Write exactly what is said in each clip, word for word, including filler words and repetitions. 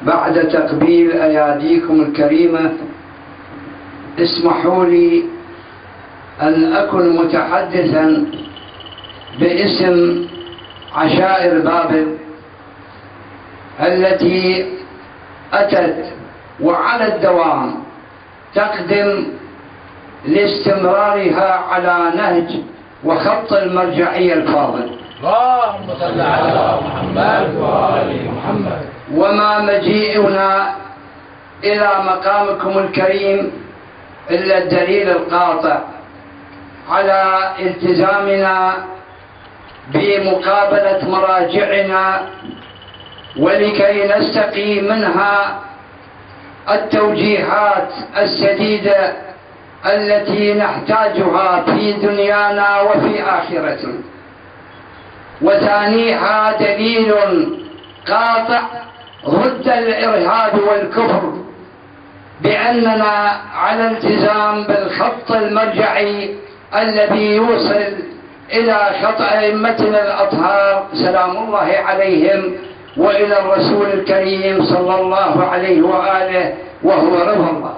بعد تقبيل أياديكم الكريمة اسمحوا لي أن أكون متحدثا باسم عشائر بابل التي أتت وعلى الدوام تقدم لاستمرارها على نهج وخط المرجعية الفاضل. اللهم صل على محمد وآل محمد. وما مجيئنا إلى مقامكم الكريم إلا الدليل القاطع على التزامنا بمقابلة مراجعنا ولكي نستقي منها التوجيهات السديدة التي نحتاجها في دنيانا وفي آخرتنا. وثانيها دليل قاطع ضد الإرهاب والكفر بأننا على التزام بالخط المرجعي الذي يوصل إلى خط أئمتنا الأطهار سلام الله عليهم وإلى الرسول الكريم صلى الله عليه وآله وهو رضا الله.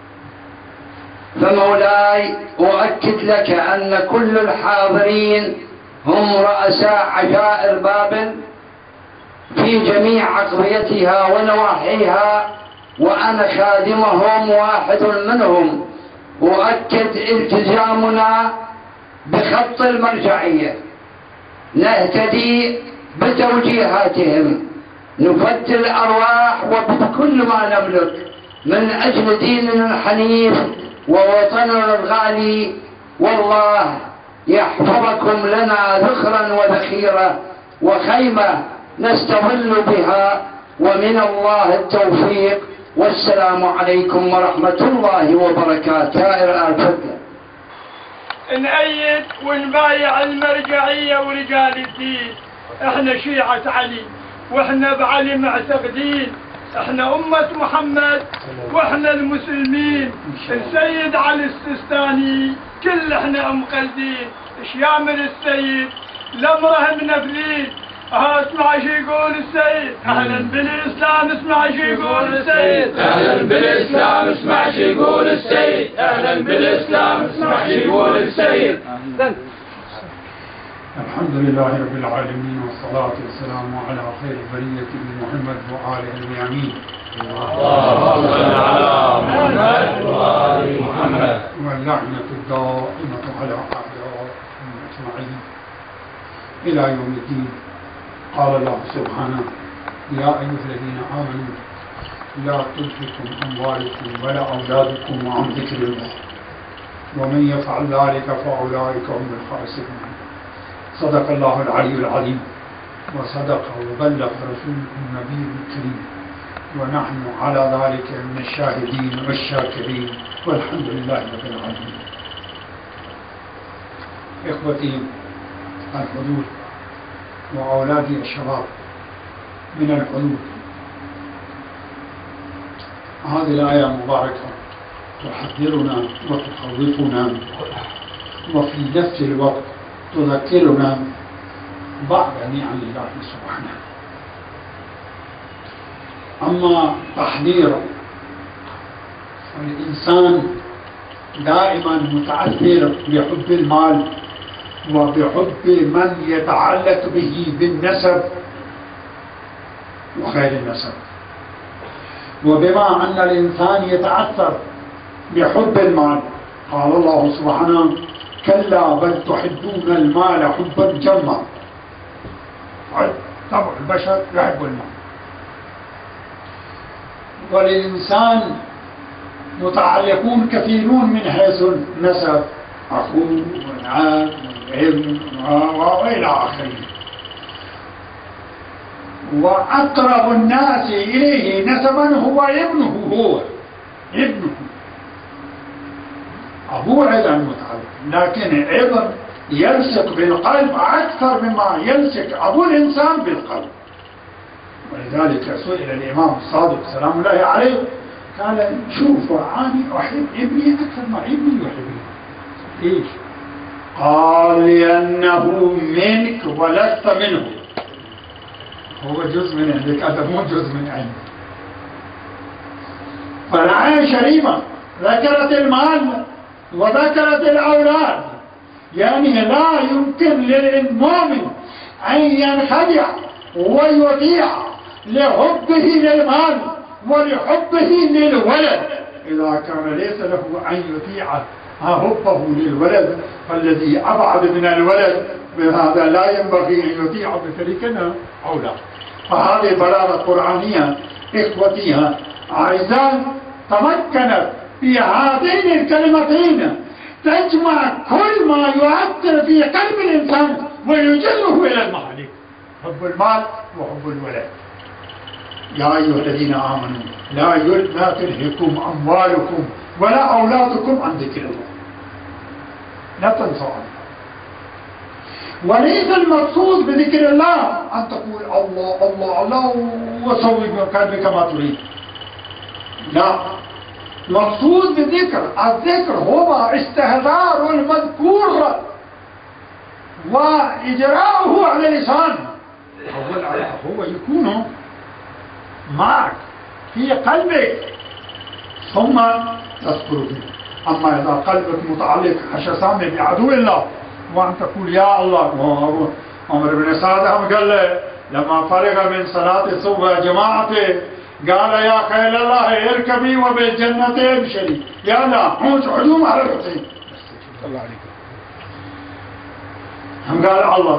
فمولاي أؤكد لك أن كل الحاضرين هم رؤساء عشائر بابل في جميع أقضيتها ونواحيها، وأنا خادمهم واحد منهم. أؤكد التزامنا بخط المرجعية، نهتدي بتوجيهاتهم، نفدي الأرواح وبكل ما نملك من أجل ديننا الحنيف ووطننا الغالي. والله يحفظكم لنا ذخرا وذخيرة وخيمة نستظل بها، ومن الله التوفيق. والسلام عليكم ورحمة الله وبركاته. سائر الفضل نأيد ونبايع المرجعية ورجال الدين. احنا شيعة علي واحنا بعلي معتقدين، احنا أمة محمد واحنا المسلمين. السيد علي السيستاني كل احنا مقلدين، شيامل السيد لمره منفذين. ها اسمع شي يقول السيد، اهلا بالاسلام اسمع شي يقول السيد، اهلا بالاسلام اسمع شي يقول السيد، اهلا بالاسلام اسمع شي يقول السيد. الحمد لله رب العالمين والصلاة والسلام على خير برية محمد وآله الميامين. اللهم صل على محمد وآل محمد. واللعنة الدائمة على أعدائهم أجمعين إلى يوم الدين. قال الله سبحانه: يا أيها الذين آمنوا لا تلهكم أموالكم ولا أولادكم عن ذكر الله ومن يفعل ذلك فأولئك هم الخاسرون. صدق الله العلي العظيم وصدق وبلغ رسوله النبي الكريم، ونحن على ذلك من الشاهدين والشاكرين والحمد لله رب العالمين. إخوتي الحدود وأولادي الشباب من الحدود، هذه الآية المباركة تحذرنا وتخوفنا وفي نفس الوقت تذكرنا بعض نعم الله سبحانه. أما تحذير الإنسان دائما متأثر بحب المال وبحب من يتعلق به بالنسب وخير النسب، وبما أن الإنسان يتأثر بحب المال قال الله سبحانه: كلا بل تحبون المال حبا جما. طبع البشر يحب المال، وللإنسان متعلقون كثيرون من حيث النسب، أخوه والعم والابن وإلى آخره. وأقرب الناس إليه نسبا هو ابنه، هو ابنه أبوه أيضا متعلق، لكن أيضا يلصق بالقلب أكثر مما يلصق أبو الإنسان بالقلب. ولذلك سئل الإمام الصادق سلام الله عليه قال: شوف أنا أحب ابني أكثر ما ابني يحبني. ليش؟ قال: لأنه منك ولست منه. هو جزء من عندك، هذا مو جزء من عندك. فالآية شريفة ذكرت المال وذكرت الأولاد، يعني لا يمكن للمؤمن أن ينخدع ويطيع لحبه للمال ولحبه للولد إذا كان ليس له أن يطيع حبه للولد، فالذي أبعد من الولد بهذا لا ينبغي أن يطيع بشريكنا أولاد. فهذه بلاغة قرآنية إخوتيها أعزائي تمكنت في هاتين الكلمتين تجمع كل ما يؤثر في قلب الإنسان ويجره إلى المحل، حب المال وحب الولد. يا أيها الذين آمنوا لا لا تلهكم أموالكم ولا أولادكم عن ذكر الله، لا تنسوا عنه. وليس المقصود بذكر الله أن تقول الله الله الله وسوي بقلبك كما تريد، لا، مقصود بالذكر الذكر هو استهدار المذكور وإجراؤه على اللسان، هو يكون معك في قلبك ثم تذكر به. أما إذا قلبك متعلق حشسان بعدو الله وأن تقول يا الله، عمر بن سعد قال له لما فرغ من صلاة الصبح جماعته قال يا خيل الله اركبي وبالجنة ابشري، يا لا حوش عدوم على الحسين الله عليكم. هم قال الله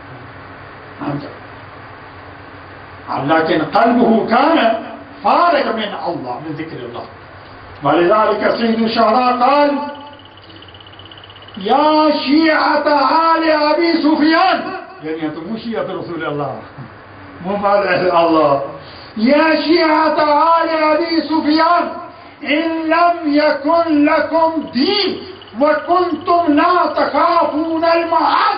لكن قلبه كان فارغ من الله من ذكر الله. ولذلك سيد الشهداء قال يا شيعة آل أبي سفيان، يعني أنتم مو شيعة رسول الله مو مال الله، يا شيعة آل أبي سفيان إن لم يكن لكم دين وكنتم لا تخافون المعاد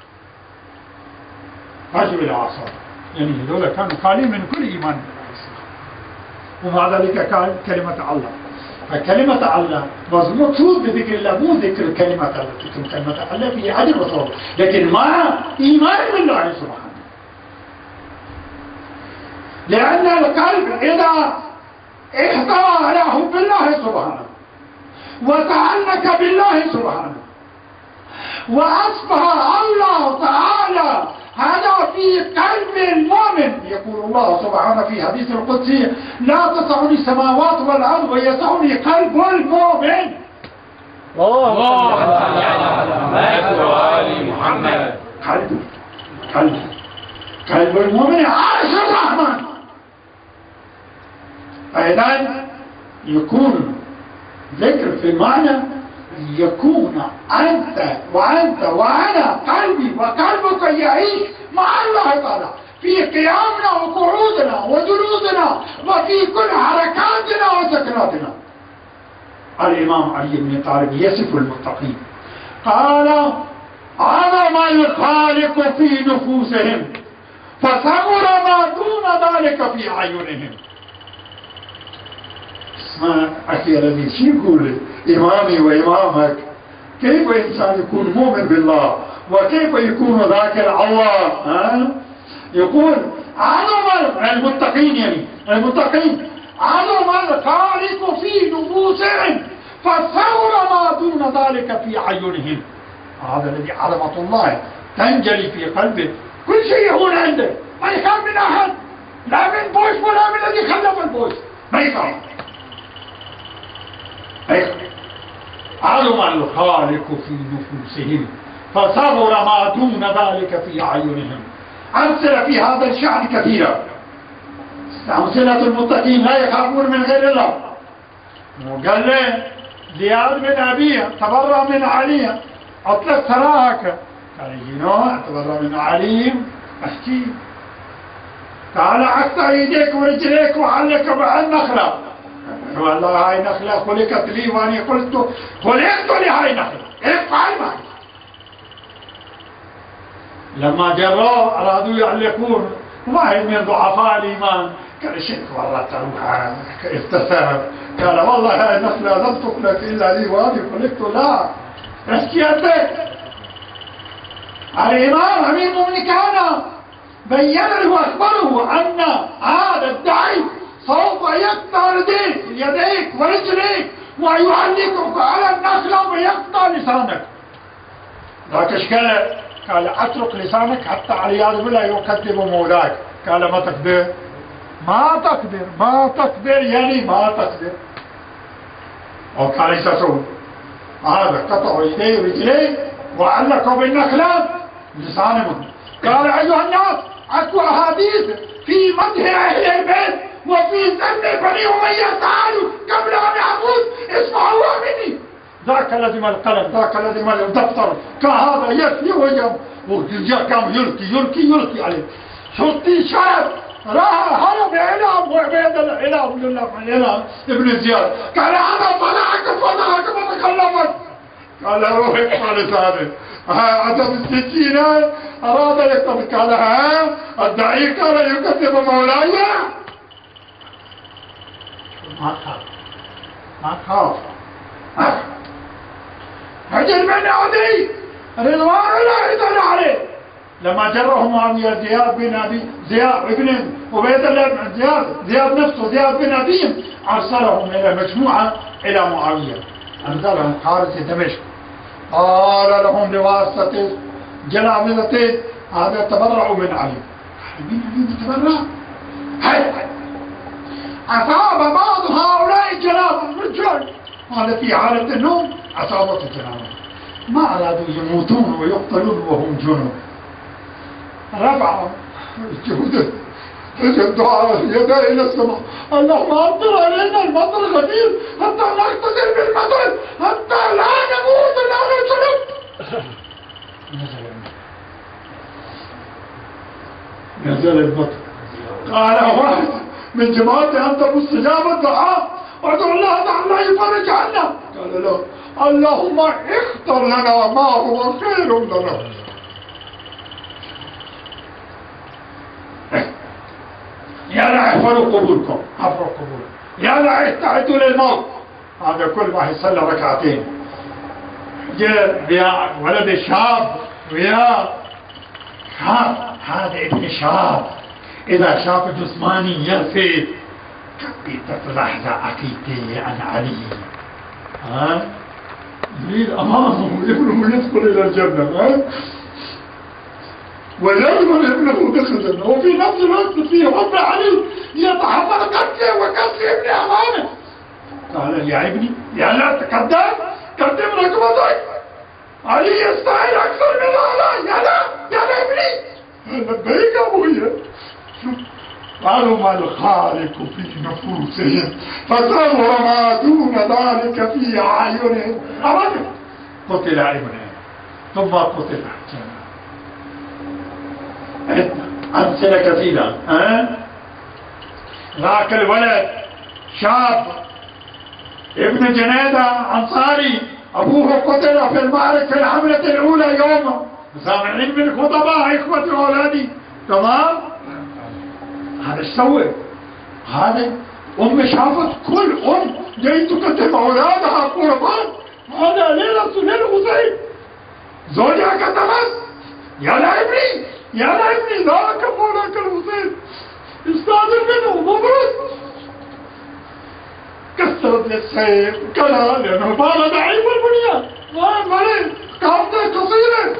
فاجوا إلى عصر، يعني هذول كانوا خالين من كل إيمان، ومع ذلك قال كلمة الله. فكلمة الله مقصود بذكر الله مو ذكر كلمة الله، تكون كلمة الله في عدل وصواب لكن مع إيمان بالله سبحانه. لأن القلب إذا احتوى على حب الله سبحانه وتعلق بالله سبحانه وأصبح الله تعالى هذا في قلب المؤمن، يقول الله سبحانه في حديث القدسي لا تسعني السماوات والأرض ويسعني قلب المؤمن. الله على وآل محمد. قلب قلب قلب المؤمن عرش الرحمن. فإذا يكون ذكر في معنى يكون أنت وأنت وأنا قلبي وقلبك يعيش مع الله تعالى في قيامنا وقعودنا وجلوسنا وفي كل حركاتنا وسكناتنا. الإمام علي بن طالب يصف المتقين قال عظم الخالق في نفوسهم فصغر ما دون ذلك في أعينهم. اسمع أخي الذي شو يقول إمامي وإمامك، كيف إنسان يكون مؤمن بالله وكيف يكون ذاكر الله؟ ها؟ يقول عظم المتقين، يعني المتقين عظم الخالق في نفوسهم فصغر ما دون ذلك في أعينهم. هذا الذي عظمة الله تنجلي في قلبه، كل شيء يكون عنده، ما يخاف من أحد، لا من بوش ولا من الذي خلف البوش، ما يخاف. عظم الخالق في نفوسهم فصغر ما دون ذلك في أعينهم. أمثلة في هذا الشأن كثيرة. أمثلة المتقين لا يخافون من غير الله. وقال له زياد بن أبيه تبرأ من علي أطلق سراحك، قال جينو تبرأ من علي أحكي، تعال أقطع يديك ورجليك وعلك بالنخلة. والله هاي نخلة خلقت لي واني قلت خلقت لهاي نخلة افعل معي. لما جروا أرادوا يعلقون واحد من ضعفاء الإيمان قال الشيخ والله تروح ابتسم قال والله هاي النخلة لم تخلق إلا لي واني خلقت لا احكيتك. الإمام أمير المؤمنين كان بين له وأخبره أن هذا الداعي سوف يقطع يديك يديك ورجليك ويعلقك على النخلة ويقطع لسانك. ذاك ايش قال؟ قال اترك لسانك حتى عياذ بالله يكذب مولاك. قال ما تقدر ما تقدر ما تقدر يعني ما تقدر. او قال ايش اسوي؟ هذا قطع يديه ورجليه وعلقه بالنخلة لسانه. قال ايها الناس اكو احاديث في مدح اهل البيت وفي ذم بني اميه، تعالوا قبل ان اعبد اسمعوها مني. ذاك الذي القلم، ذاك الذي الدفتر كهذا يكفي ويوم وقام يلقي يلقي يلقي عليه. شرطي شاب راح هرب إلى وعبيد الى عبد الله الى ابن زياد. قال انا طلعك فضلك ما تكلمت. قال روح اقطع لسانه. اتى بالسكينه اراد يقتل. قال ها الداعي كان يكذب مولاي. ما خاف ما خاف هجر من عدي رضوان الله تعالى عليه لما جره معاوية زياد بن ابي زياد ابن عبيد الله بن زياد زياد نفسه زياد بن ابي ارسلهم الى مجموعه الى معاويه، انزلهم خارج دمشق. قال لهم بواسطه جلابذته هذا تبرعوا من علي. مين علي تبرع؟ هاي أصاب بعض هؤلاء الجنابة الرجال هذا في حالة النوم أصابت الجنابة، ما أرادوا يموتون ويقتلون وهم جنوب. رفعوا الجهود الدعاء يديه إلى السماء، اللهم أمطر علينا المطر الغزير حتى نغتسل بالمطر حتى لا نموت نحن الجنوب. نزل المطر. قال واحد من جماعة أنت مستجاب الدعاء وادعو الله تعالى يفرج عنا. قال لا، اللهم اختر لنا ما هو خير لنا. يا لا احفروا قبوركم، احفروا قبوركم، يا لا استعدوا للموت. هذا كل واحد صلى ركعتين. جاء يا ولد الشاب ويا شاب، هذا ابن شاب إذا شاف جسماني يلفت كبي تتلحظة عقيدتي عن علي. ها؟ يريد أمامه ابنه يدخل إلى الجنة، ها؟ ويجمل ابنه دخل الجنة وفي نفس الوقت في حب علي يتحمل قتله وقتل ابن أمامه. قال يا ابني يا لا تقدم قدم ركبتك، علي يستاهل أكثر من هذا. يا لا يا لا ابني. لبيك أبويا. قالوا ما الخالق في نفوسهم فصبر ما دون ذلك في أعينهم. أبدا قتل ابنه ثم قتل أمثلة كثيرة. ها؟ ذاك الولد شاب ابن جنيدة أنصاري أبوه قتل في المعركة في الحملة الأولى يوما. سامعين من الخطباء إخوتي وأولادي؟ تمام؟ هذا ايش سوى؟ هذا أم شافت كل أم جاي تكتب أولادها قربان. هذا ليلة ليلة حسين زوجها كتبت يا لا ابني يا لا ابني ذاك مولاك الحسين استاذن منه مبروك. كسرت السيف كلا لأنه بال ضعيف البنيان ما مريض قامته قصيرة.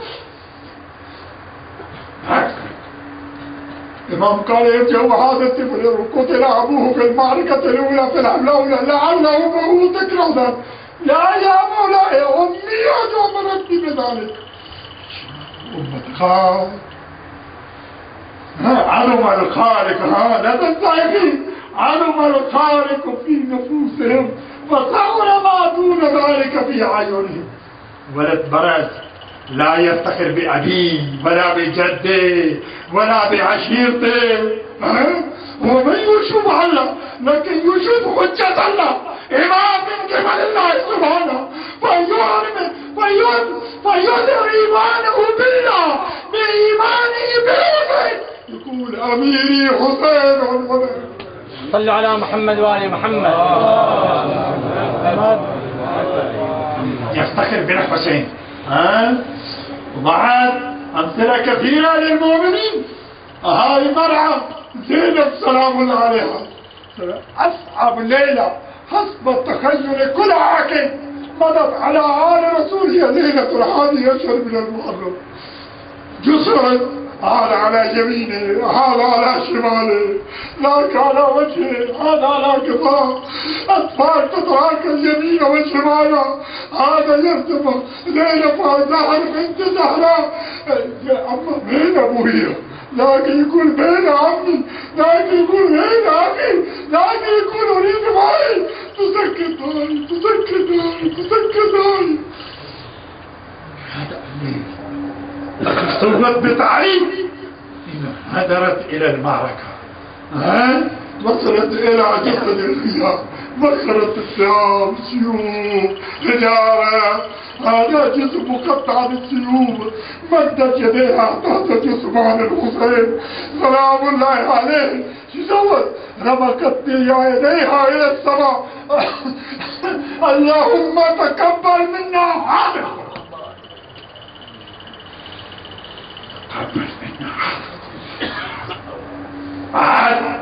الإمام قال يرجع هذا الطفل قتل أبوه في المعركة الأولى في الحملة الأولى لعله أمه تكره ذلك. لا يا مولاي أمي أمرتني بذلك. أمة خال علم الخالق. ها لا تنسى يا أخي، علم الخالق في نفوسهم فصار ما دون ذلك في أعينهم. ولد برز لا يفتخر بأبيه ولا بجده ولا بعشيرته. هو من يشوف الله لكن يشوف حجة الله، إمام من قبل الله سبحانه فيعلم فيظهر إيمانه بالله بإيمانه بالحسين. يقول أميري حسين. صلوا على محمد وآل محمد. يفتخر بالحسين. ها؟ وبعد أمثلة كثيرة للمؤمنين. هاي مرعى زينب سلام الله عليها أصعب ليلة حسب التخيل كل عاقل مضت على آل رسول هي ليلة الحادي عشر من المحرم. جسر هذا على يمينه، هذا على شماله، ذاك على وجهه، هذا على كفاه، أطفال تتراكى اليمين والشمال، هذا يرتفع ليلة فازها بنت زهراء. يا أما مين أبويا؟ لكن يقول بين عمي، لكن يقول بين أخي، لكن يقول أريد معي. تسكتوني تسكتوني تسكتوني. هذا أمير صوت بتعريف هدرت إلى المعركة، ها وصلت إلى جسد الخيام، بخرت السهام، سيوف، حجارة. هذا جسم مقطع بالسيوف، مدت يديها تحت جسمان الحسين سلام الله عليه. شو سوت؟ رمقت يديها إلى السماء. اللهم تقبل منا هذا، تقبل منا هذا.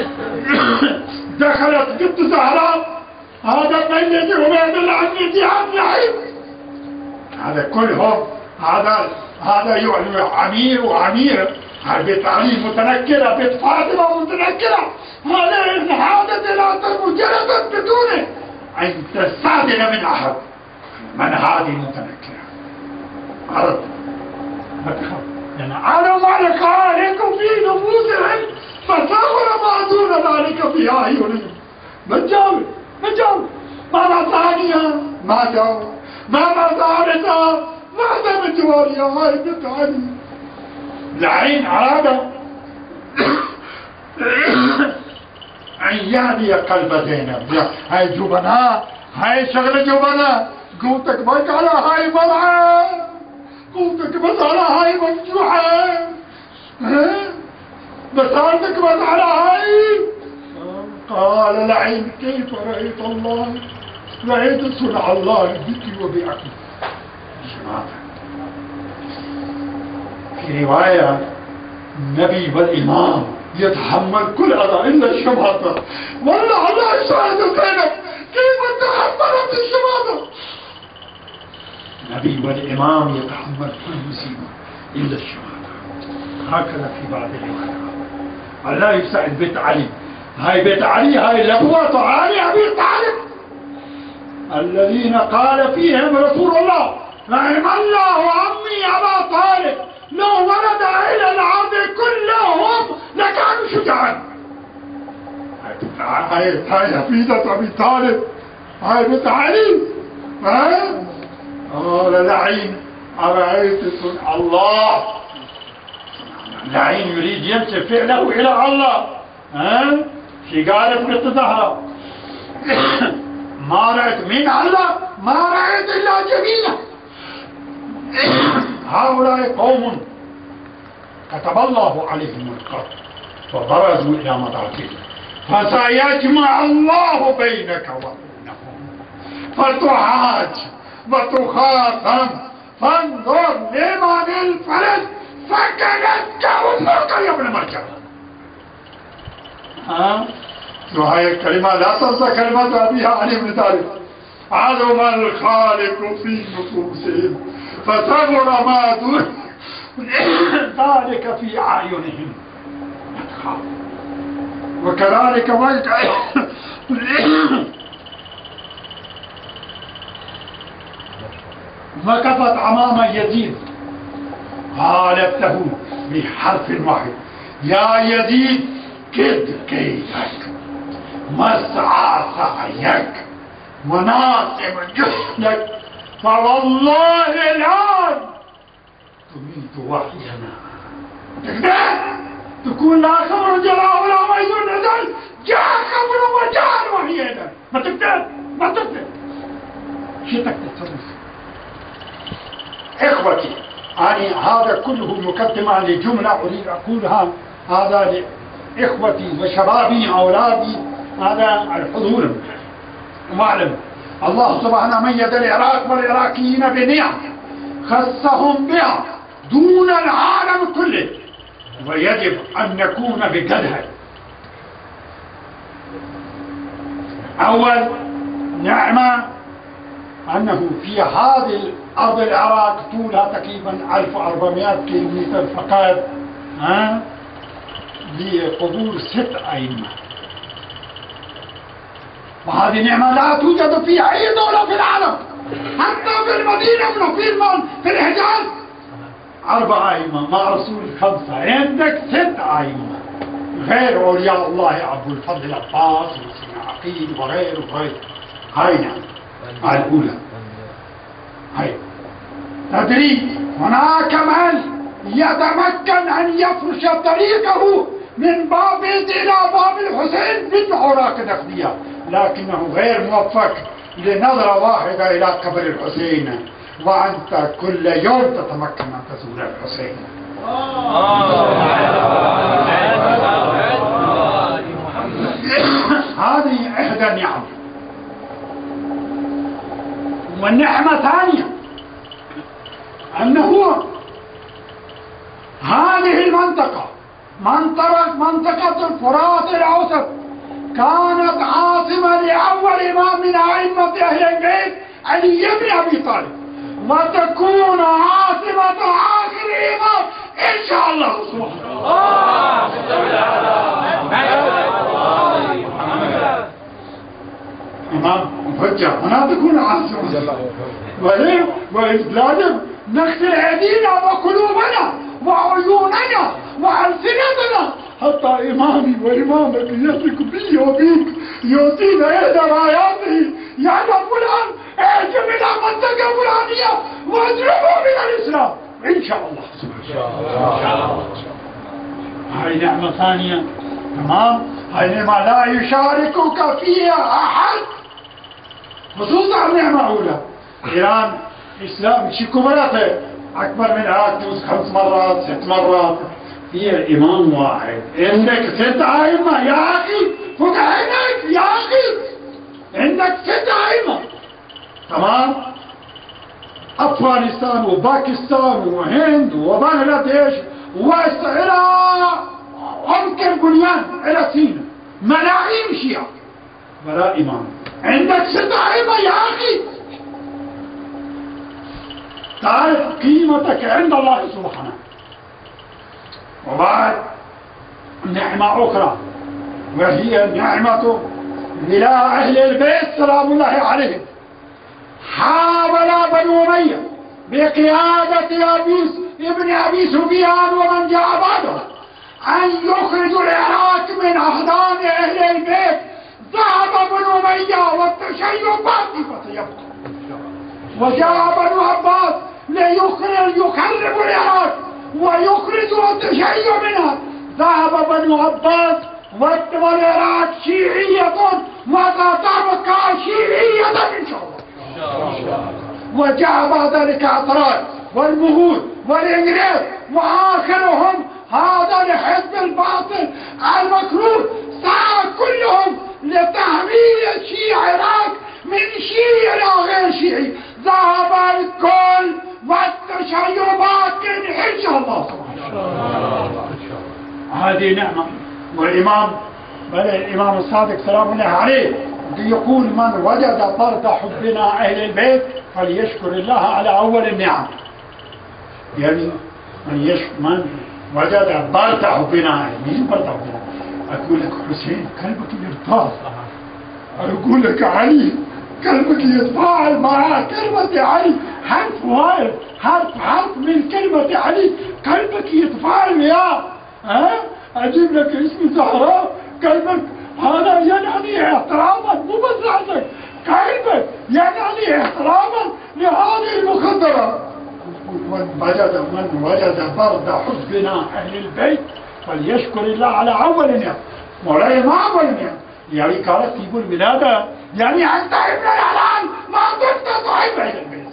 دخلت بنت زهراء، هذا ميت عبيد العنيد عبد العين. هذا كلهم، هذا هذا يعني عمير وعمير. هذا بيت علي متنكرة، بيت فاطمة متنكرة. هذا إن عادت إلى مجرد بدونه أن تستأذن من أحد. من هذه المتنكرة؟ عرض يعني أنا مالك عليكم في نفوسهم فصور ما دون ذلك في أعينهم. ما تجاوب ما تجاوب. ماذا ثانية؟ ما جاوب. ماذا ثالثة؟ ماذا من جواريها هاي بنت علي؟ العين عادة أن يهدي قلب زينب. هاي جبناء، هاي شغلة جبناء. قوتك بك على هاي مرعى، قوتك بس على هاي مفتوحة، بسالتك بس على هاي. قال العين كيف رأيت الله؟ رأيت صنع الله بك وبأخي. في رواية النبي والإمام يتحمل كل أذى إلا الشماتة. والله الله يساعد زينب كيف تحملت الشماتة. النبي والإمام يتحمل كل مصيبة إلا الشماتة. هكذا في بعض الروايات. الله يساعد بيت علي. هاي بيت علي، هاي الأخوة علي أبي طالب الذين قال فيهم رسول الله رحم الله عمي أبا طالب لو ورد إلى الأرض كلهم لكانوا شجعا. هاي هاي حفيدة أبي طالب، هاي بنت علي. ها؟ قال العين أرأيت صنع الله. العين يريد ينسب فعله إلى الله. ها؟ شي قالت بنت زهراء ما رأيت من الله، ما رأيت إلا جميلة. هؤلاء قوم كتب الله عليهم القتل فبرزوا إلى مضاجعهم فسيجمع الله بينك وبينهم فتحاج وتخاصم فانظر لمن الفلس فكلتك أمك يا ابن مرجع. ها؟ وهي الكلمة لا تنسى كلمة أبيها علي بن طالب. عظم الخالق في نفوسهم فصبر ما دون ذلك في أعينهم. وكذلك وقفت أمام يزيد قالت له بحرف واحد يا يزيد كد كيدك مسعى سعيك مناصب جهدك فوالله الآن تميت وحينا. تقدر تكون لا خبر جلاء ولا ميزون نزل جاء خبر وجاء وحينا. ما تقدر ما تقدر شو تقدر تصرف. إخوتي أنا هذا كله مقدمة لجملة أريد أقولها هذا لإخوتي وشبابي أولادي هذا الحضور معلم. الله سبحانه ميز العراق والعراقيين بنعم خصهم بها دون العالم كله ويجب أن نكون بقدها أول نعمة أنه في هذه أرض العراق طولها تقريبا ألف وأربعمائة كيلومتر فقط ها لقبور ست أئمة، وهذه نعمة لا توجد في أي دولة في العالم، حتى في المدينة من في المن في الحجاز أربع أئمة مع رسول خمسة، عندك ست أئمة غير أولياء الله أبو الفضل العباس وسيدنا عقيل وغيره وغيره. هاي نعم الأولى. هاي تدري هناك من يتمكن أن يفرش طريقه من باب إلى باب الحسين بالعراق النقدية، لكنه غير موفق لنظرة واحدة إلى قبر الحسين، وأنت كل يوم تتمكن أن تزور الحسين. هذه إحدى النعم. والنعمة ثانية أنه هذه المنطقة منطقة منطقة الفرات الأوسط كانت عاصمة لأول إمام من أئمة أهل البيت علي بن أبي طالب، وتكون عاصمة آخر إمام إن شاء الله سبحانه إمام حجة هنا تكون عاصمة، ولازم نغسل أيدينا وقلوبنا وعيوننا وألسنتنا حتى إمامي وإمامك يثق بي وبيك يعطينا إحدى راياته، يعني فلان اهجم إلى منطقة فلانية واضربه من الإسلام إن شاء الله. إن شاء الله. هاي نعمة ثانية. تمام. هاي نعمة لا يشاركك فيها أحد، خصوصا نعمة أولى. إيران إسلام شي كبراته أكبر من العراق خمس مرات ست مرات، فيها إمام واحد، عندك ست أئمة يا أخي، فك عينك يا أخي، عندك ست أئمة. تمام. أفغانستان وباكستان وهند وبنغلاديش وإلى عمق البنيان إلى سينا ملايين شيعة ولا إمام، عندك ست أئمة يا أخي. تعرف قيمتك عند الله سبحانه. وبعد نعمة أخرى وهي نعمة ولاء أهل البيت سلام الله عليهم. حاول بنو أمية بقيادة أبيس ابن أبي سفيان ومن جاء بعده أن يخرجوا العراق من أحضان أهل البيت. ذهب بنو أمية والتشيع باقي يبقى، وجاء بنو عباس ليخرج يخرب العراق ويخرج التشيع منها. ذهب بنو عباس والعراق شيعية وتبقى شيعية إن شاء الله. وجاء بعد ذلك أطراف والمغول والإنجليز، وآخرهم هذا الحزب الباطل المكروه سعى كلهم لتحويل الشيعة العراق من شيعي إلى غير شيعي. ذهب الكل والتشيع باق إن شاء الله. هذه نعمة. والإمام بل الإمام الصادق سلام الله عليه يقول من وجد برد حبنا أهل البيت فليشكر الله على أول النعم. يعني من يشكر من وجد برد حبنا، مين برد حبنا؟ أقول لك حسين قلبك يرتاح، أقول لك علي قلبك يتفاعل مع كلمة علي، حرف واحد حرف حرف من كلمة علي قلبك يتفاعل يا ها. أجيب لك اسم زهراء قلبك هذا يعني احتراما مو بس عندك قلبك يعني احتراما لهذه المخدرة. من وجد من وجد برد حبنا أهل البيت فليشكر الله على أول نعم. مولاي ما أول نعم يعني قالت تجيب الولادة، يعني أنت ابن الحلال ما كنت تحب أهل البيت.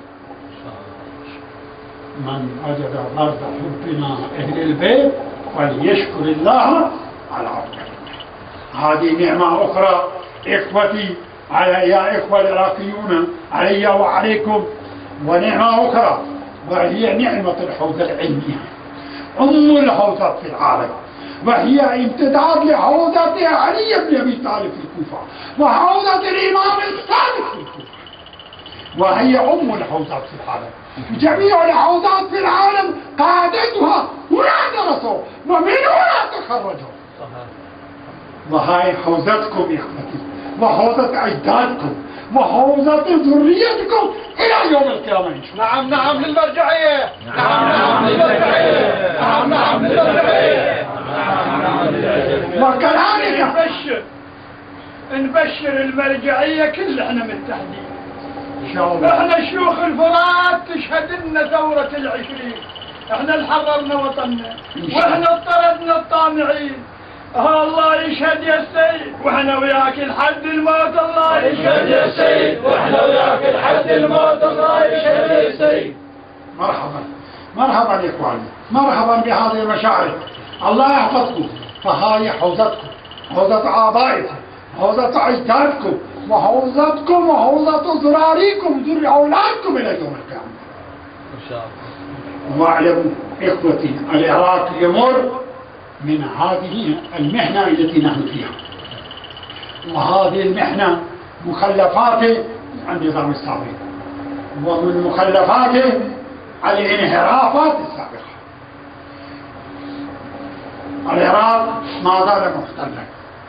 من وجد برد حبنا أهل البيت فليشكر الله على أول نعم. هذه نعمة أخرى إخوتي على يا إخوة العراقيون علي وعليكم. ونعمة أخرى وهي نعمة الحوزة العلمية، أم الحوزات في العالم. وهي امتداد لحوزة علي بن أبي طالب في الكوفة وحوزة الإمام الصادق في الكوفة، وهي أم الحوزات في العالم. جميع الحوزات في العالم قادتها هنا درسوا ومن هنا تخرجوا. وهاي حوزتكم يا اخوتي وحوزة أجدادكم وحوزة ذريتكم إلى يوم القيامة إن شاء الله. نعم نعم للمرجعية. نعم نعم للمرجعية. نعم نعم للمرجعية. وكذلك نبشر نبشر المرجعية كل احنا متحدين إن شاء الله. احنا شيوخ الفرات تشهد لنا ثورة العشرين، احنا اللي حررنا وطننا واحنا اضطردنا الطامعين. ها الله يشهد يا سيد واحنا وياك لحد الموت. الله يشهد يا سيد واحنا وياك لحد الموت. الله يشهد يا سيد. مرحبا مرحبا يا اخواني، مرحبا بهذه المشاعر. الله يحفظكم. فهاي حوزتكم، حوزة آبائكم، حوزة أجدادكم وحوزتكم وحوزة ذراريكم ذري أولادكم إلى يوم القيامة إن شاء الله. واعلموا إخوتي العراق يمر من هذه المحنة التي نحن فيها، وهذه المحنة مخلفات النظام السابق ومن مخلفاته الانحرافات السابقة. العراق ما زال محتلا.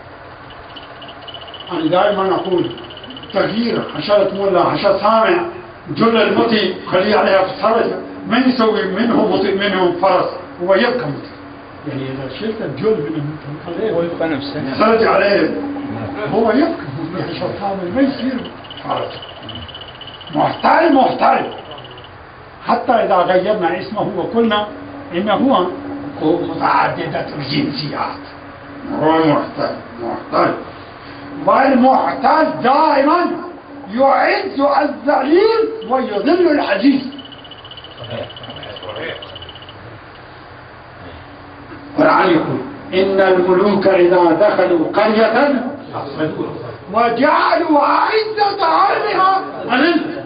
أنا دائما أقول تغيير حشرة ملا حشرة سامع جل المطي خليه عليها في السرج، من يسوي منه مطي منه فرس هو يبقى مطي. يعني إذا شلت الجل من المطي هو يبقى نفسه سرج عليه هو يبقى مطي حشرة سامع ما يصير فرس. محتل محتل حتى إذا غيرنا اسمه وقلنا إنه هو متعددة الجنسيات. هو محتل محتل والمحتل دائما يعز الذليل ويذل العزيز. القرآن يقول إن الملوك إذا دخلوا قرية أفسدوها وجعلوا أعزة أهلها أذلة.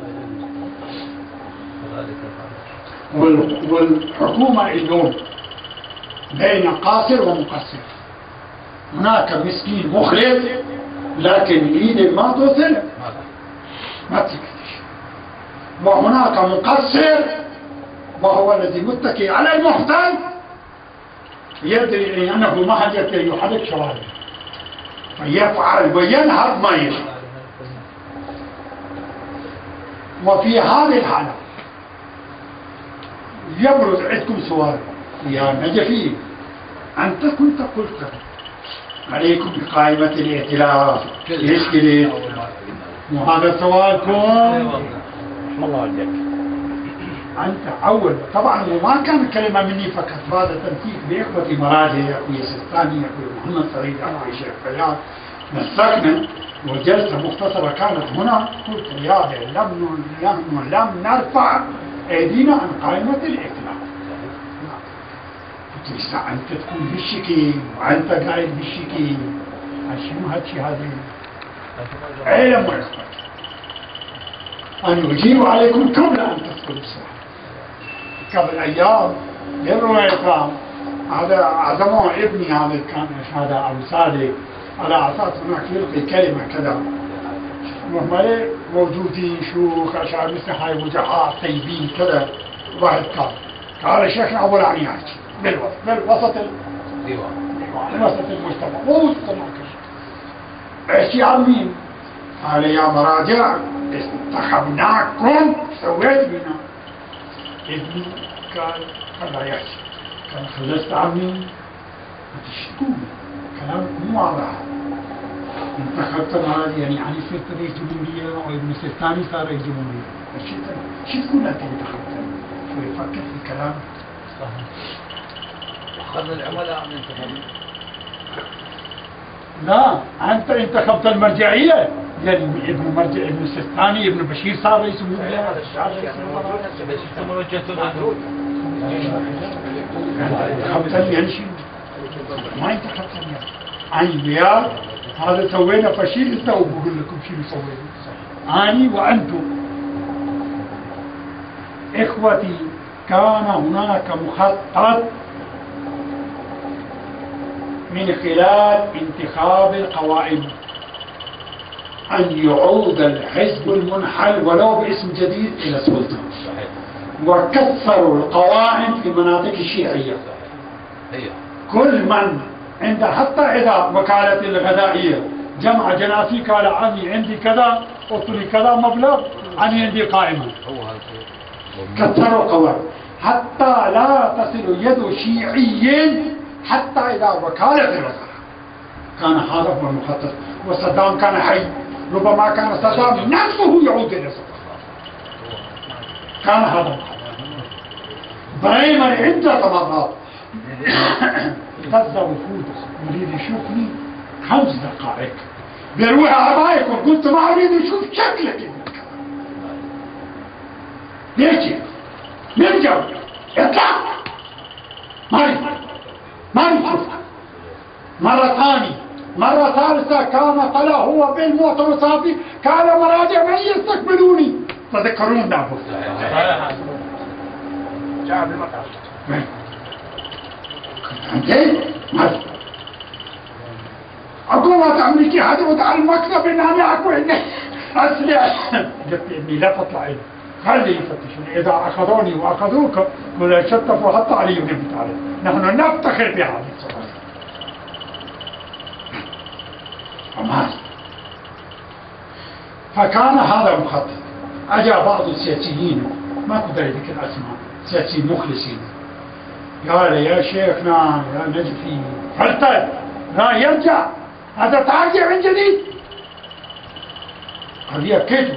والحكومة اليوم بين قاصر ومقصر. هناك مسكين مخلص لكن ايده ما توصل ما تكتش، وهناك مقصر وهو الذي متكي على المحتل يدري انه ما حد يحرك شوارع فيفعل وينهض ما يشاء. وفي هذه الحالة يبرز عندكم سؤال يا نجفي، أنت كنت قلت عليكم بقائمة الائتلاف، ليش كده؟ وهذا سؤالكم. الله عليك. أنت أول طبعا وما كان كلمة مني فقط، هذا تنسيق بإخوتي مراجع يا أخوي سلطاني يا أخوي محمد سعيد يا أخوي شيخ فياض. مسكنا وجلسة مختصرة كانت هنا، قلت يا لم نحن لم نرفع أيدينا عن قائمة الائتلاف. قلت لسا أنت تكون بالشكل وأنت قاعد بالشكل، شنو هالشي هذا؟ علم وإخوة أنا أجيب عليكم قبل أن تدخلوا الساحة. قبل أيام يروى إكرام هذا عزموا ابني هذا كان هذا أبو صادق على أساس هناك يلقي كلمة كذا، وهم موجودين شيوخ أشعار مثل هاي وجهاء طيبين كذا. واحد قال قال شيخنا أول عن يحكي بالوسط بالوسط الديوان وسط المجتمع وسط المعكش. ايش يا عمين؟ قال يا مراجع انتخبناكم سويت بنا. ابني قال خلا يحكي قال خلصت عمي تشكون كلامكم واضح. انتخبت هذه يعني يعني صرت رئيس جمهورية وابن سلطاني صار رئيس جمهورية. شو تقول انت انتخبتني؟ شو يفكر في الكلام؟ صحيح. أخذنا العملاء من انتخابنا. لا أنت انتخبت المرجعية، يعني ابن مرجع ابن سلطاني ابن بشير صار رئيس جمهورية. هذا الشعب انتم وجهتوا العدود. انتخبتني يعني شنو؟ ما انتخبتني أنا وياه هذا سوينا فشيل استوى بقول لكم شنو سوينا أني وأنتم. إخوتي كان هناك مخطط من خلال انتخاب القوائم، أن يعود الحزب المنحل ولو باسم جديد إلى السلطة. وكثروا القوائم في مناطق الشيعية. كل من عند حتى إذا وكالة الغذائية جمع جناسي قال عني عندي كذا، قلت لي كذا مبلغ، عني عندي قائمة. كثروا القوائم حتى لا تصل يد شيعي حتى إذا وكالة الوزارة. كان هذا هو المخطط. وصدام كان حي، ربما كان صدام نفسه يعود إلى السلطة. كان هذا المخطط. بريمر عدة مرات غزة وفود يريد يشوفني خمس دقائق بيروح عبايكم، قلت ما أريد أشوف شكلك. ليش؟ نرجع اطلع ماري ماري شوف. مرة ثانية مرة ثالثة كان طلع هو بالموتر صافي، قال مراجع من يستقبلوني، تذكرون نعبد جاء بالمطار انتين ماري حكومة أمريكية هدوت على المكتب إن أنا أكو عندي أسلحة. قلت إني لا تطلع إلي، خلي يفتشوني، إذا أخذوني وأخذوك ولا يشطفوا حتى علي ونبت عليه. نحن نفتخر بهذه الصورة. أمان. فكان هذا مخطط. أجا بعض السياسيين، ما أقدر ذكر الأسماء، سياسيين مخلصين، قال يا شيخنا يا نجفي فلتت لا يرجع، هذا تراجع من جديد. قال لي كيف؟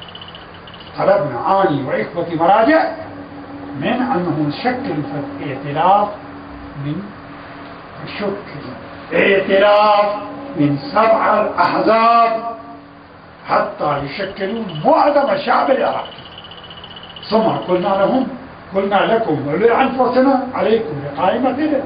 طلبنا اني واخوتي مراجع من انه نشكل ائتلاف من نشكل ائتلاف من سبع الاحزاب حتى يشكلون معظم الشعب العراقي. ثم قلنا لهم قلنا لكم ولانفسنا عليكم بقائمه الائتلاف.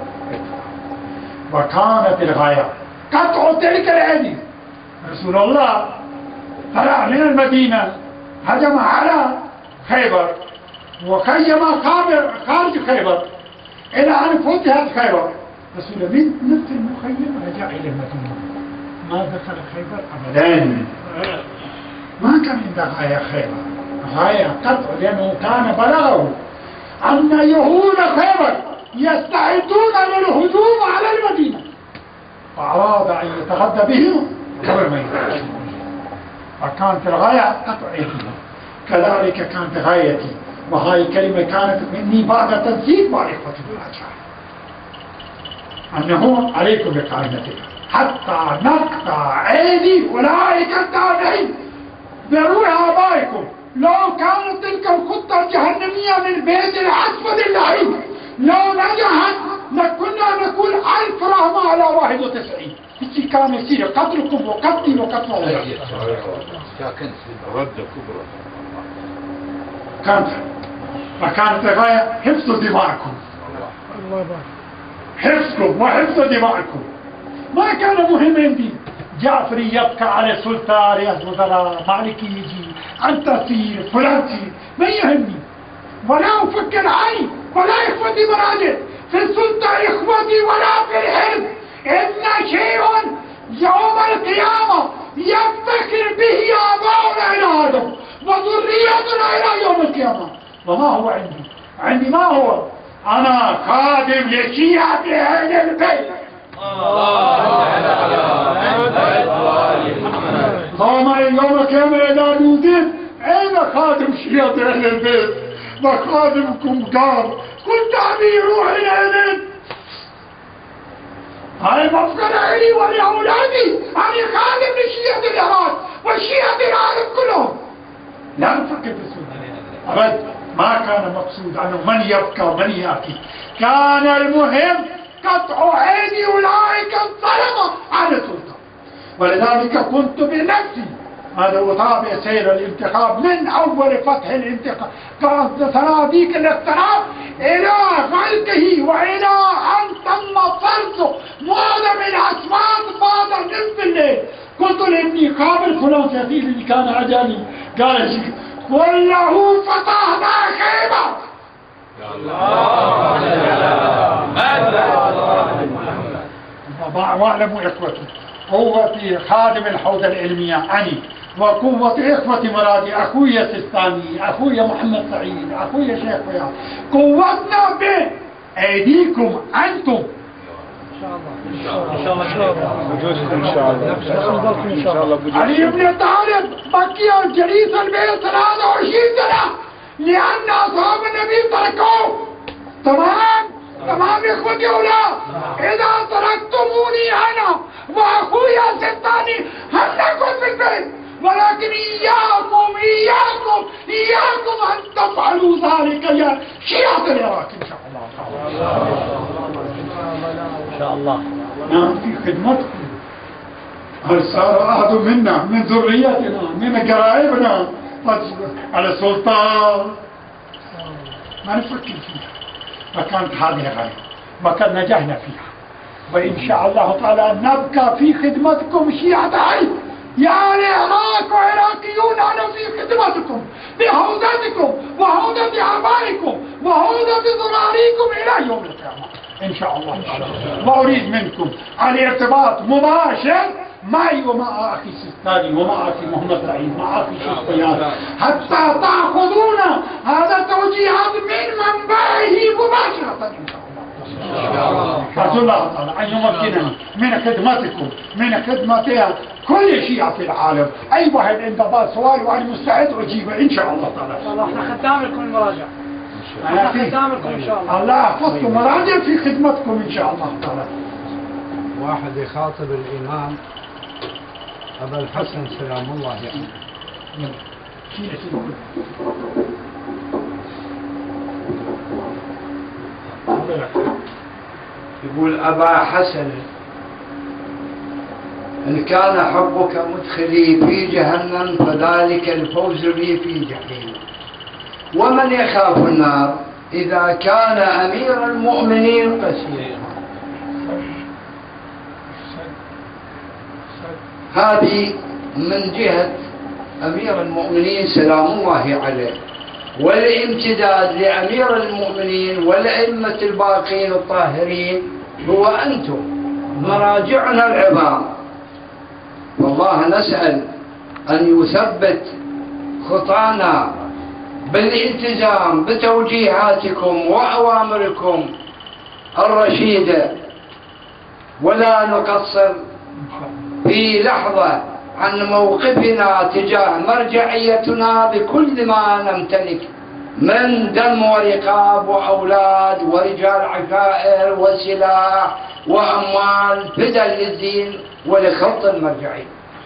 وكانت الغايه قطع تلك الايدي. رسول الله طلع من المدينه هجم على خيبر وخيم خارج خيبر إلى أن فتحت خيبر. رسول من نفس المخيم رجع إلى المدينة، ما دخل خيبر أبدا. ما كان عنده غاية خيبر، غاية قطع، لأنه كان بلغه أن يهود خيبر يستعدون للهجوم على المدينة، فأراد أن يتغدى بهم قبل ما يخرجوا. فكانت الغاية قطع يديهم. كذلك كانت غايتي، وهذه كلمة كانت مني بعد تنسيق مع إخوة المراجعة، أنه عليكم بقائمتك حتى نقطع أيدي أولئك التابعين بروح آبائكم. لو كانت تلك الخطة الجهنمية من بيت العسفل اللعين لو نجحت لكنا نقول ألف رحمة على واحد وتسعين. هيك كان يصير قتلكم وقتلي وقتل الله. ردة كبرى كانت فكانت الغاية حفظ دماءكم، حفظكم وحفظ دماءكم. ما كان مهم عندي جعفري يبقى على السلطة، رئيس وزراء، مالكي يجي، أنت تصير فلان تصير، ما يهمني. ولا أفكر عني ولا إخوتي مراجع في السلطة إخوتي ولا في الحزب. إن شيء يوم القيامة يفتخر به آباؤنا إلى آدم وذريتنا إلى يوم القيامة. وما هو عندي؟ عندي ما هو؟ أنا خادم لشيعة أهل البيت. قام يوم القيامة إلى نودين أين خادم شيعة أهل البيت؟ وخادمكم قال كنت أبي روح إلى هاي مفكرة لي ولأولادي، أنا خادم لشيعة العراق وشيعة العالم كلهم. لا نفكر في السودان أبد. ما كان مقصود أنه من يبكى ومن يأكل، كان المهم قطع أيدي أولئك الظلمة عن السلطة. ولذلك كنت بنفسي هذا أتابع سير الانتخاب من أول فتح الانتخاب، كانت صناديق الاقتراع إلى غلقه وإلى أن تم فرضه معظم الأصوات بعد نصف الليل. قلت لابني قابل فلان سياسي اللي كان عجاني، قال شيء قل له فتحنا خيبر. واعلموا إخوتي قوتي خادم الحوزة العلمية أني، وقوة إخوتي مرادي أخويا سستاني، أخويا محمد سعيد، أخويا شيخ فياض، قوتنا بأيديكم أنتم. إن شاء الله إن شاء الله إن شاء الله إن شاء الله. علي بن طالب بقي جليس البيت ثلاثة وعشرين سنة لأن أصحاب النبي تركوه. تمام تمام يا إخوتي أولا، إذا تركتموني أنا وأخويا ستاني هل نكون في البيت، ولكن إياكم إياكم إياكم أن تفعلوا ذلك يا شيعة العراق. إن شاء الله إن شاء الله. نعم في خدمتكم. هل صار أحد منا من ذريتنا من قرايبنا على السلطان؟ ما نفكر فيها، فكانت هذه غاية وكان نجحنا فيها، وإن شاء الله تعالى نبقى في خدمتكم شيعة علي يا العراق وعراقيون. أنا في خدمتكم بحوزتكم وحوزة آبائكم وحوزة ذراريكم إلى يوم القيامة إن شاء الله تعالى. وأريد منكم الارتباط مباشر معي ومع أخي سستاني ومع أخي محمد سعيد مع أخي شيخ فياض حتى تأخذون هذا التوجيهات من منبعه مباشرة إن شاء الله. أرجو الله تعالى أن يمكنني من خدمتكم من خدمة كل شيعة في العالم. أي واحد عنده بعض سؤال وأنا مستعد أجيبه إن شاء الله تعالى. احنا خدام لكم المراجع. احنا خدام لكم إن شاء الله. الله يحفظكم مراجع في خدمتكم إن شاء الله تعالى. واحد يخاطب الإمام أبا الحسن سلام الله عليه. يقول أبا حسن إن كان حبك مدخلي في جهنم فذلك الفوز لي في جحيم. ومن يخاف النار إذا كان أمير المؤمنين قسيرا. هذه من جهة أمير المؤمنين سلام الله عليه، والامتداد لأمير المؤمنين والأئمة الباقين الطاهرين هو أنتم مراجعنا العظام. والله نسأل أن يثبت خطانا بالالتزام بتوجيهاتكم وأوامركم الرشيدة، ولا نقصر في لحظة عن موقفنا تجاه مرجعيتنا بكل ما نمتلك من دم ورقاب وأولاد ورجال عشائر وسلاح وأموال فدا للدين ولخط المرجعية.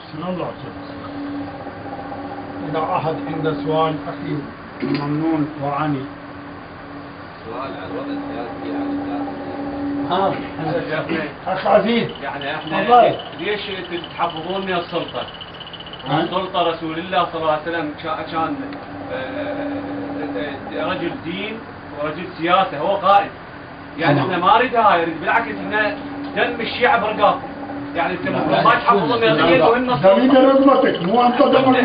إذا أحد عنده سؤال أخي ممنون وعني. سؤال عن الوضع السياسي على الناس. ها أخ عزيز يعني احنا ليش تحفظون من السلطة؟ السلطة رسول الله صلى الله عليه وسلم كان رجل دين ورجل سياسة، هو قائد. يعني احنا ما نريد هاي، بالعكس احنا دم الشيعة برقاق. يعني انت ما تحفظون من الدين وهم السلطة. دمي رغبتك مو انت دمك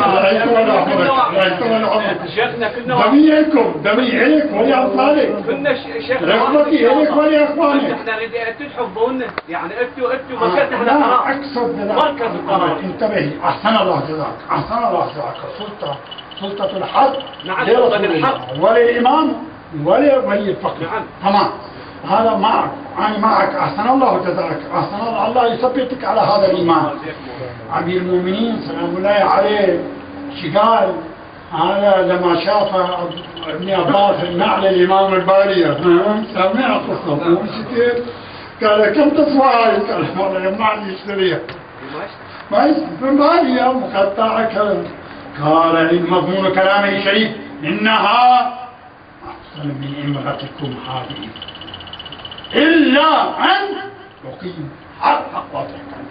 رغبتك. شيخنا كنا دميكم دمي إليك ولي أطفالك. كنا شيخ رغبتي إليك ولي أخوانك. احنا نريد انتوا تحفظونا، يعني انتوا انتوا مركز احنا القرار. اقصد مركز القرار. انتبه، احسن الله جزاك، احسن الله جزاك. السلطة سلطة الحق نعم، سلطة الحق وللإمام ولي ولي الفقه. نعم تمام، هذا معك، أنا معك. أحسن الله جزاك، أحسن الله، الله يثبتك على هذا الإيمان. أمير المؤمنين سلام الله عليه شقال هذا لما شاف ابن عباس النعل الإمام البالية سمع قصة قال كم تسوى هاي؟ قال والله ما عندي اشتريها. ما يسمى بالية مقطعة كلام. قال إن مضمون كلامه شريف إنها أحسن من امرأتكم هذه إلا أن يقيم حق حق وتحكم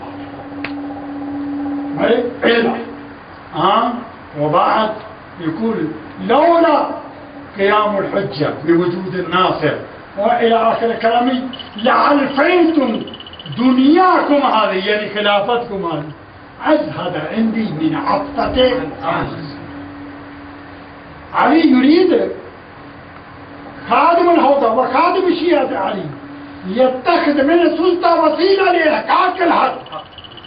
إلا ها. وبعد يقول لولا قيام الحجة بوجود الناصر وإلى آخر كلامي لعلفيتم دنياكم هذه، يعني خلافتكم هذه. أزهد عندي من عطفة علي يريد خادم الحوضة وخادم الشيعة علي يتخذ من السلطة وسيلة لإحقاق الحق،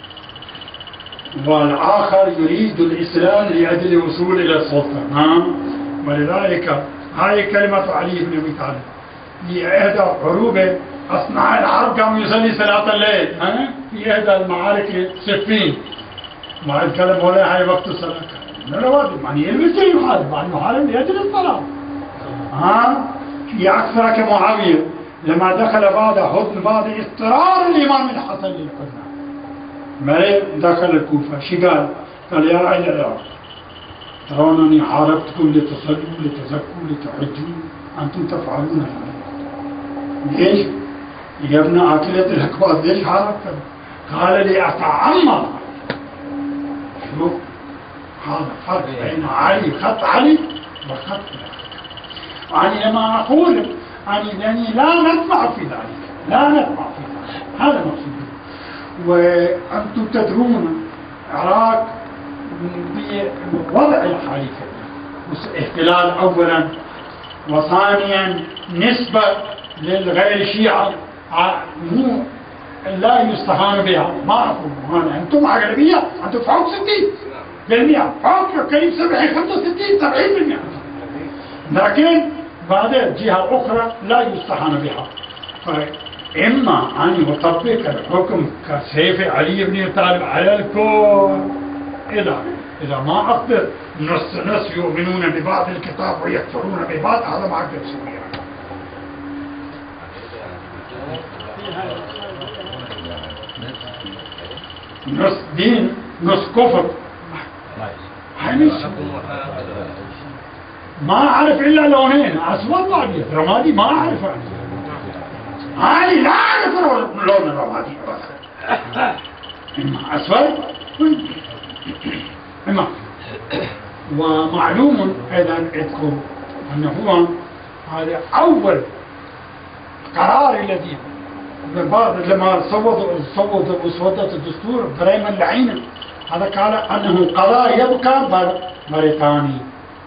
والآخر يريد الإسلام لأجل الوصول إلى السلطة. ها؟ ولذلك هاي كلمة علي بن أبي طالب في إحدى حروبه أثناء الحرب قام يصلي صلاة الليل. ها؟ في إحدى المعارك صفين ما يتكلم ولا هاي وقت الصلاة لا واجب يعني يلبس يحارب مع انه حارب لاجل الصلاة. ها؟ في عكسها كمعاوية لما دخل بعد حزن بعد اضطرار الإمام الحسن للحزن ملك دخل الكوفة شو قال؟ قال يا أهل العراق ترونني حاربتكم لتصلوا لتزكوا لتحجوا أنتم تفعلون هذا ليش؟ يا ابن عاقلة الأكباد ليش حاربتم؟ قال لي أتعمر. شوف هذا فرق بين علي خط علي وخط يعني لما أقول يعني لأني لا نطمع في ذلك لا نطمع في ذلك هذا مقصود. وأنتم تدرون العراق بوضع الحالي احتلال أولا وثانيا نسبة للغير الشيعة مو لا يستهان بها. ما أقول أنتم أغلبية أنتم فوق ستين بالمئة فوق قريب سبعين خمسة وستين سبعين بالمئة لكن بعد الجهة الأخرى لا يستهان بها. فإما أن يطبق الحكم كسيف علي بن أبي طالب على الكل إذا إذا ما أقدر نص نص يؤمنون ببعض الكتاب ويكفرون ببعض هذا ما أقدر أسويه. نص دين نص كفر ما أعرف إلا لونين أسود وأبيض رمادي ما أعرف هاي لا أعرف لون الرمادي إما أسود إما ومعلوم أيضا عندكم أنه هو هذا أول قرار الذي لما صوت صوت مسودة الدستور بريم اللعينة هذا قال أنه القضاء يبقى بريطاني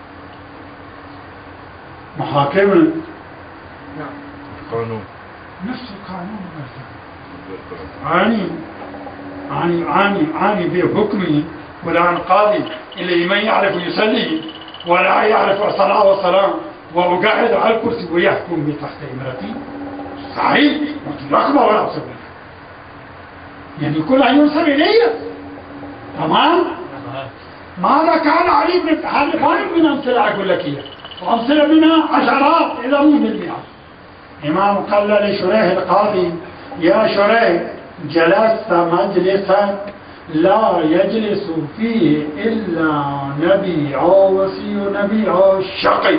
محاكمة قانون نفس القانون عاني عاني عاني عاني بحكمه ولا القاضي اللي من يعرف يصلي ولا يعرف الصلاة والسلام وقاعد على الكرسي ويحكم بتحت إمرتي صحيح مطلقة ولا أبصر يعني كلها ينصر إليه تمام. ماذا كان علي بن هذا فاهم من أمثلة أقول لك إياه وأمثلة منها عشرات إذا مو بالمئات. إمام قال لشريح القاضي يا شريح جلست مجلسا لا يجلس فيه إلا نبي أو وصي نبي أو شقي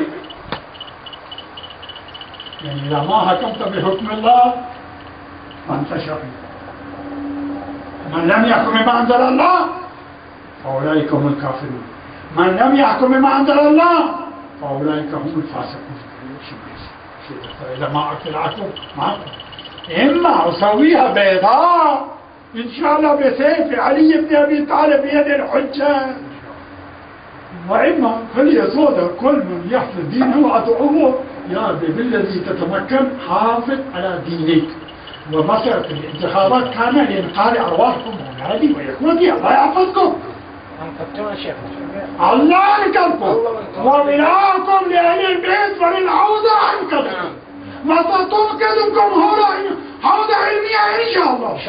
يعني إذا ما حكمت بحكم الله فأنت شقي. من لم يحكم بما أنزل الله فأولئك هم الكافرون من لم يحكم بما أنزل الله فأولئك هم الفاسقون. إذا ما أقتلعكم ما إما أسويها بيضاء إن شاء الله بسيف علي بن أبي طالب بيد الحجة وإما خلي صودا كل من يحفظ دينه وأدعوه يا ربي بالذي تتمكن حافظ على دينك. ومسألة الانتخابات كان لإنقاذ أرواحكم وأولادي وإخوتي الله يحفظكم الله ينقذكم وبناءكم لأهل البيت وللعودة عنكم وستنقذكم هنا عودة علمية إن شاء الله.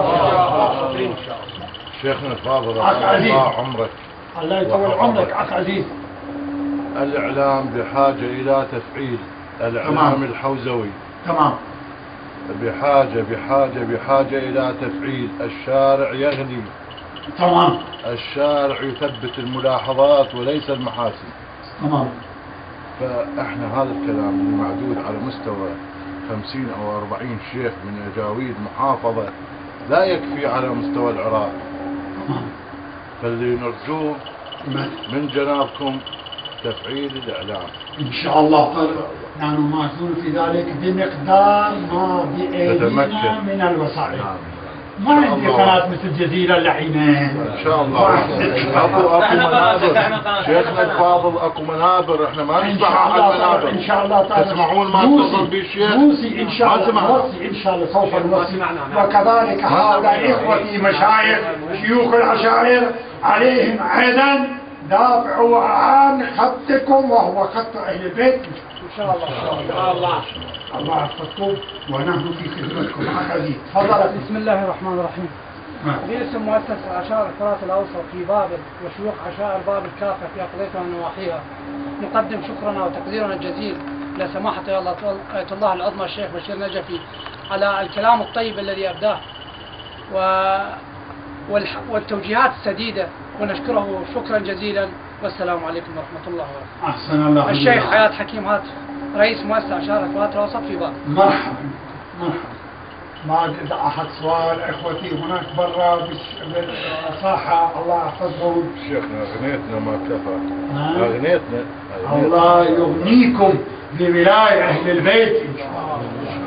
شيخنا الفاضل الله عمرك الله يطول عمرك أخ عزيز. الإعلام بحاجة إلى تفعيل الإعلام تمام. الحوزوي تمام بحاجة بحاجة بحاجة إلى تفعيل. الشارع يغلي تمام. الشارع يثبت الملاحظات وليس المحاسن تمام. فإحنا هذا الكلام اللي معدود على مستوى خمسين أو أربعين شيخ من أجاويد محافظة لا يكفي على مستوى العراق تمام. فاللي نرجوه من جنابكم تفعيل الإعلام إن شاء الله. نحن معزول في ذلك بمقدار ما بأيدينا من الوسائل. ما عندي قناة مثل جزيرة اللحينين. ان شاء الله. اكو اكو منابر شيخنا الفاضل، اكو منابر احنا ما نسمع على المنابر. ان شاء الله تعالى تسمعون ما اتصل به الشيخ؟ نوصي ان شاء الله، نوصي ان شاء الله سوف نوصي. وكذلك هؤلاء اخوتي مشايخ شيوخ العشائر عليهم ايضا دافعوا عن خطكم وهو خط اهل البيت ان شاء الله. ان شاء الله الله يحفظكم ونحن في خدمتكم. عزيز تفضل. بسم الله الرحمن الرحيم. باسم مؤسسة عشائر الفرات الأوسط في بابل وشيوخ عشائر بابل كافة في أقضيتها ونواحيها، نقدم شكرنا وتقديرنا الجزيل لسماحة آية الله العظمى الشيخ بشير نجفي على الكلام الطيب الذي أبداه و... والح... والتوجيهات السديدة، ونشكره شكرا جزيلا. والسلام عليكم ورحمة الله وبركاته. أحسن الله. الشيخ حياة حكيم هاتف، رئيس مؤسسة عشائر الفرات الأوسط في بابل. مرحبا مرحبا. ما إذا أحد سؤال إخوتي هناك برا بالصحة الله يحفظهم. شيخنا أغنيتنا ما كفى. أغنيتنا. الله يغنيكم بولاية أهل البيت إن شاء الله.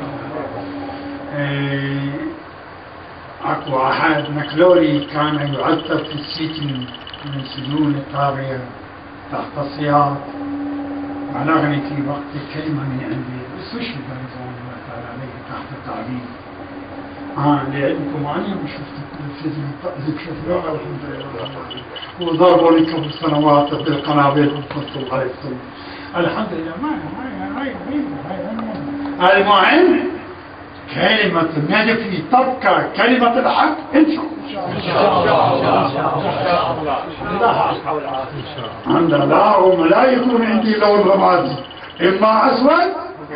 إيه أكو أحد مكلوري كان يعذب في السجن من سجون إيطاليا تحت السياط، بلغني في وقت كلمة من عندي استشهد رضوان الله تعالى عليه تحت التعذيب. اه لعلمكم أنا شفت السجن التعذيب شفت الحمد لله، وضربوني قبل سنوات بالقنابل وانتصروا على السجن الحمد لله. ما هاي هاي هاي المهم كلمة النجفي تبقى كلمة الحق إن شاء الله. إن شاء الله. عند اللهم لا يكون عندي لون رمادي، إما أسود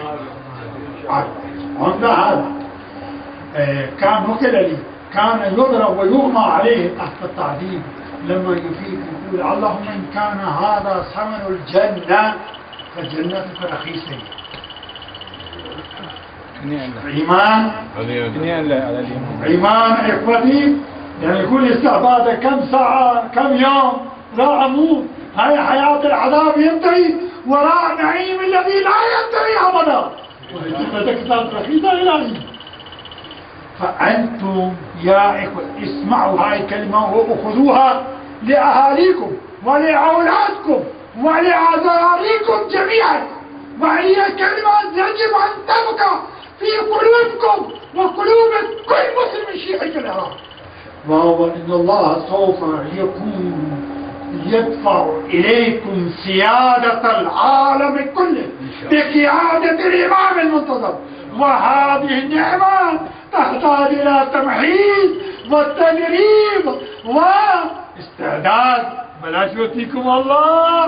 عند هذا. كان وكل لي كان يضرب ويغمى عليه تحت التعذيب لما يفيد يقول اللهم إن كان هذا ثمن الجنة فجنتك رخيصة. إيمان إيمان إخوتي، يعني يكون استعباده كم ساعة كم يوم لا أموت، هاي حياة العذاب ينتهي وراء نعيم الذي لا ينتهي أبدا، وجنتك كانت رخيصة إلهي. فأنتم يا إخوة اسمعوا هاي الكلمة وأخذوها لأهاليكم ولأولادكم ولأعذاريكم جميعا، وهي كلمة يجب أن تبقى في قلوبكم وقلوب كل مسلم شيعي في العراق، وهو أن الله سوف يكون يدفع إليكم سيادة العالم كله بقيادة الإمام المنتظر، وهذه النعمة تحتاج إلى تمحيص والتدريب واستعداد. بلاش يؤتيكم الله.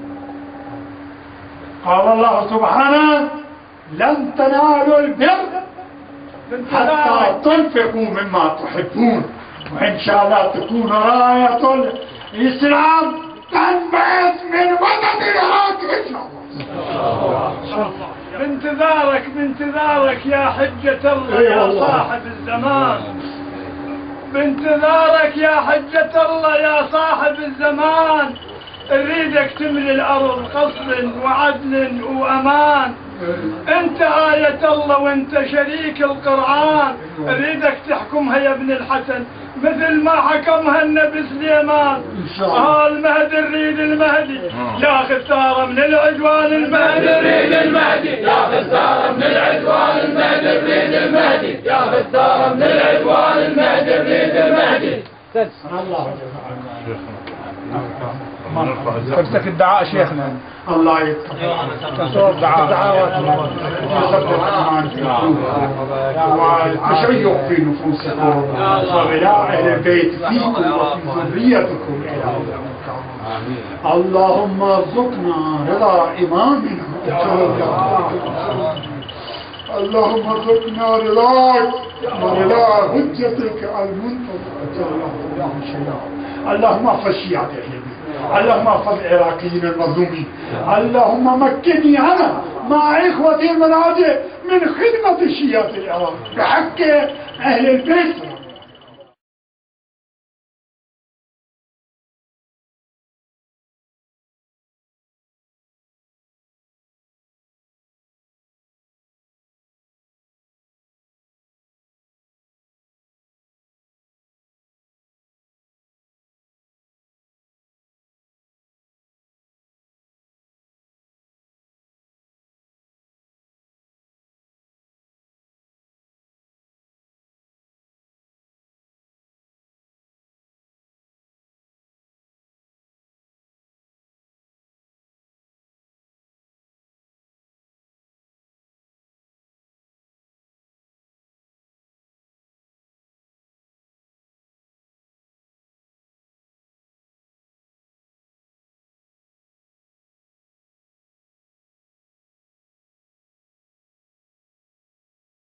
قال الله سبحانه لن تنالوا البر حتى تنفقوا مما تحبون، وإن شاء الله تكون راية الإسلام تنبعث من وسط العراق إن شاء الله. بانتظارك بانتظارك يا حجة الله يا صاحب الزمان، بانتظارك يا حجة الله يا صاحب الزمان، نريدك تملي الأرض قصد وعدل وأمان. انت آية الله وانت شريك القرآن، نريدك تحكمها يا ابن الحسن مثل ما حكمها النبي سليمان. ها المهدي نريد المهدي ياخذ ثاره من العدوان، المهدي نريد المهدي ياخذ ثاره من العدوان، المهدي نريد المهدي ياخذ ثاره من العدوان، المهدي نريد المهدي. الله تمسك الدعاء شيخنا. الله يتقبل الدعوات والتشيع في نفوسكم وبلاء أهل البيت فيكم وفي ذريتكم إلى اللهم ارزقنا رضا إمامنا، اللهم ارزقنا رضاك ورضا حجتك المنتظرة. اللهم احفظ شيعة أهل البيت، اللهم احفظ العراقيين المظلومين، اللهم مكني أنا مع إخوتي المناجئ من خدمة الشيعة العراق بحق أهل البيت.